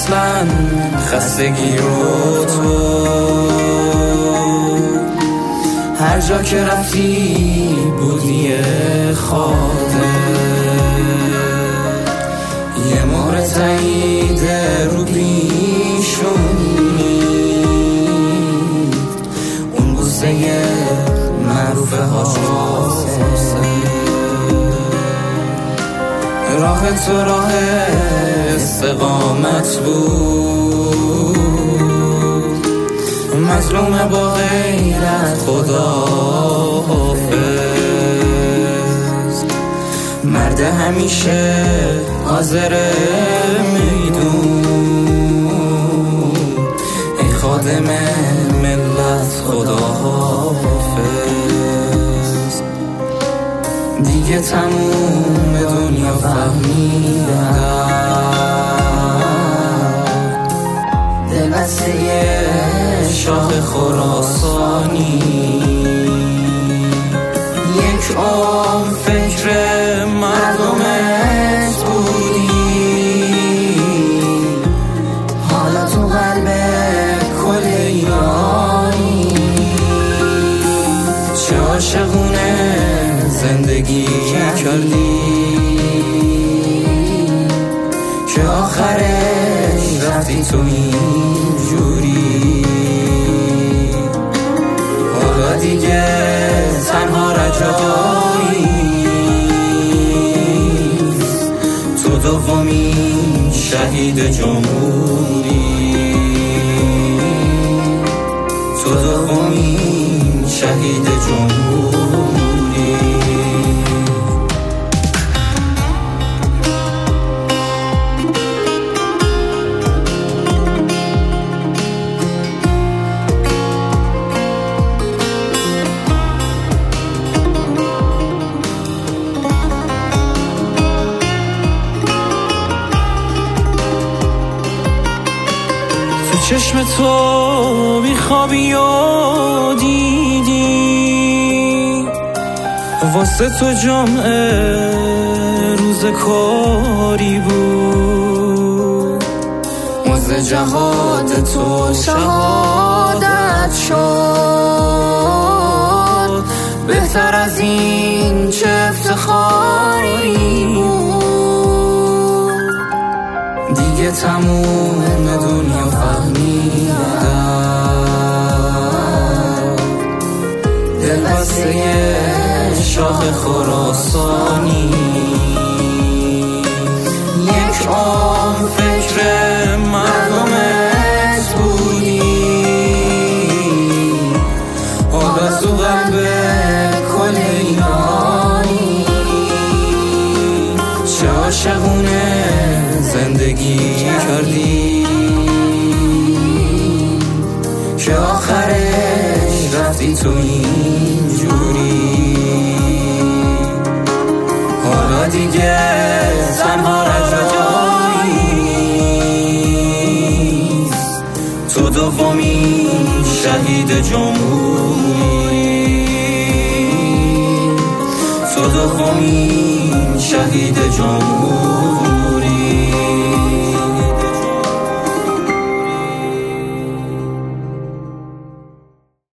اصلا خستگی رو تو هر جا که رفتی بودی خاطر یه مهر تایید رو پیشونی اون بوسه معروف حافظه راه تو راه استقامت بود مظلوم با غیرت خدا حافظ مرد همیشه حاضر میدون ای خادم ملت خدا حافظ دیگه تموم دنیا فهمیدن دلبسته شاه خراسانی یک عمر فکر مردمت بودی حالا تو قلب کل ایرانی چه عاشقونه زندگی کردی که آخرش رفتی تو اینجوری حالا دیگه تنها رجاییست تو دومین شهید جمهوری تو دومین شهید جمهوری چشم تو بیخوابی و دیدی واسه تو جمعه روز کاری بود موز جهاد تو شهادت شد بهتر از این چه افتخاری بود دیگه تموم دنیا فهمیدن دلبسته شاه خراسانی یک عمر فکر مردمت بودی حالا تو قلب کل ایرانی چه عاشقونه زندگی کردی که آخرش رفتی تو اینجوری حالا دیگه تنها رجاییست تو دومین شهید جمهوری تو دومین شهید جمهوری